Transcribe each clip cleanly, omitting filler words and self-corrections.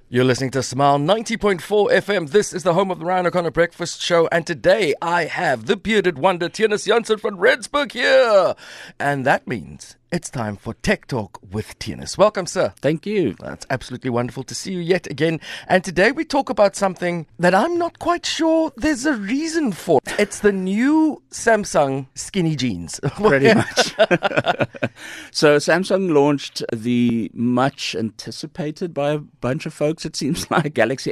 You're listening to Smile 90.4 FM. This is the home of the Ryan O'Connor Breakfast Show. And today I have the bearded wonder, Theunis Jansen from Redsburg here. And that means it's time for Tech Talk with Theunis. Welcome, sir. Thank you. It's absolutely wonderful to see you yet again. And today we talk about something that I'm not quite sure there's a reason for. It's the new Samsung skinny jeans. Pretty much. So Samsung launched the much anticipated by a bunch of folks, it seems like, Galaxy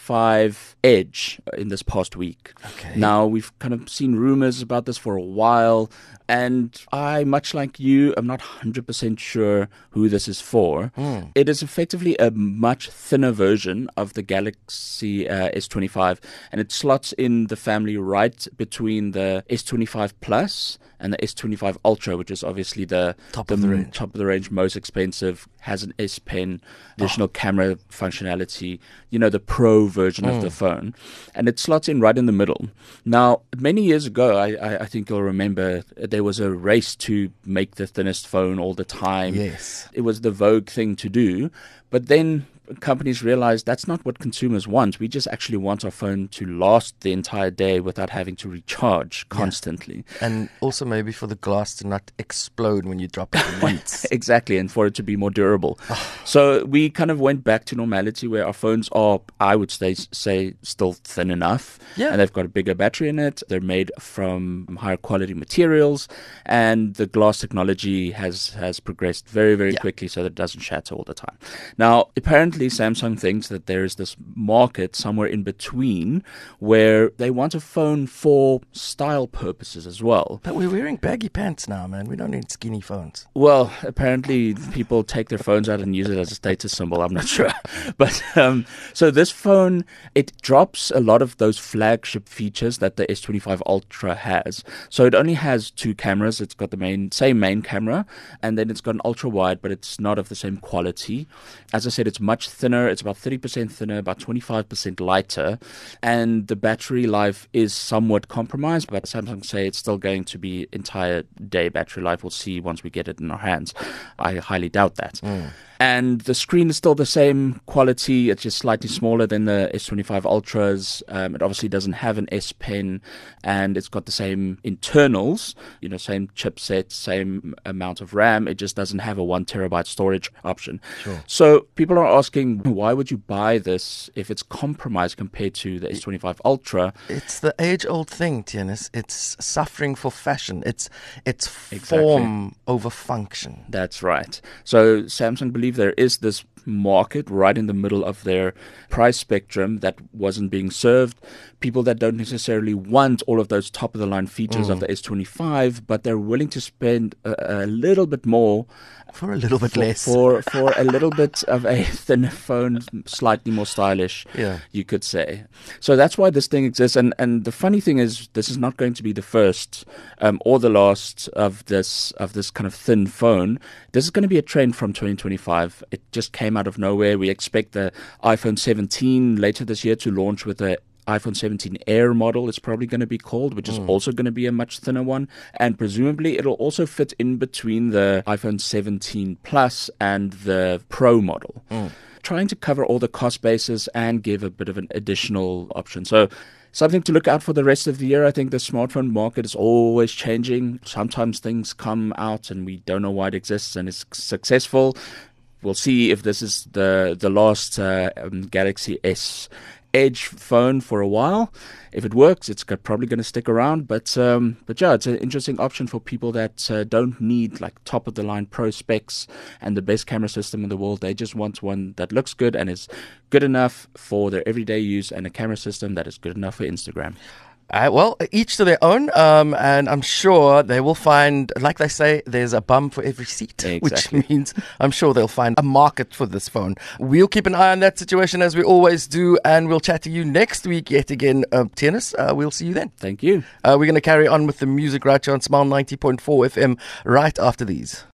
S25 Edge in this past week. Okay. Now, we've kind of seen rumors about this for a while. And I, much like you, am not 100% sure who this is for. It is effectively a much thinner version of the Galaxy S25, and it slots in the family right between the S25 Plus and the S25 Ultra, which is obviously the top of the range, most expensive, has an S Pen, additional camera functionality, the Pro version of the phone. And it slots in right in the middle. Now, many years ago, I think you'll remember, there was a race to make the thinnest phone all the time. Yes. It was the vogue thing to do. But then companies realized that's not what consumers want. We just actually want our phone to last the entire day without having to recharge constantly. And also maybe for the glass to not explode when you drop it once. Exactly, and for it to be more durable. So we kind of went back to normality where our phones are, I would say still thin enough. Yeah. And they've got a bigger battery in it. They're made from higher quality materials. And the glass technology has progressed very, very quickly so that it doesn't shatter all the time. Now, apparently, Samsung thinks that there is this market somewhere in between where they want a phone for style purposes as well. But we're wearing baggy pants now, man. We don't need skinny phones. Well, apparently people take their phones out and use it as a status symbol. I'm not sure. But so this phone, it drops a lot of those flagship features that the S25 Ultra has. So it only has two cameras. It's got the same main camera, and then it's got an ultra wide, but it's not of the same quality. As I said, it's much thinner. It's about 30% thinner, about 25% lighter, and the battery life is somewhat compromised, but Samsung say it's still going to be entire day battery life. We'll see once we get it in our hands. I highly doubt that. And the screen is still the same quality. It's just slightly smaller than the S25 Ultras. It obviously doesn't have an S Pen, and it's got the same internals, same chipset, same amount of RAM. It just doesn't have a 1 terabyte storage option. Sure. So people are asking, why would you buy this if it's compromised compared to the S25 Ultra? It's the age-old thing, Theunis. It's suffering for fashion. It's form over function. That's right. So Samsung believe there is this market right in the middle of their price spectrum that wasn't being served. People that don't necessarily want all of those top-of-the-line features of the S25, but they're willing to spend a little bit more for a little bit less. For a little bit of a thinner phone, slightly more stylish, you could say. So that's why this thing exists. And the funny thing is, this is not going to be the first or the last of this kind of thin phone. This is going to be a trend from 2025. It just came out of nowhere. We expect the iPhone 17 later this year to launch with a iPhone 17 Air model, it's probably going to be called, which is also going to be a much thinner one. And presumably it'll also fit in between the iPhone 17 Plus and the Pro model. Trying to cover all the cost bases and give a bit of an additional option. So something to look out for the rest of the year. I think the smartphone market is always changing. Sometimes things come out and we don't know why it exists and it's successful. We'll see if this is the last Galaxy S Edge phone for a while. If it works, it's probably going to stick around. But yeah, it's an interesting option for people that don't need like top of the line pro specs and the best camera system in the world. They just want one that looks good and is good enough for their everyday use, and a camera system that is good enough for Instagram. Well, each to their own, and I'm sure they will find, like they say, there's a bum for every seat, which means I'm sure they'll find a market for this phone. We'll keep an eye on that situation as we always do, and we'll chat to you next week yet again, Theunis. We'll see you then. Thank you. We're going to carry on with the music right here on Smile 90.4 FM right after these.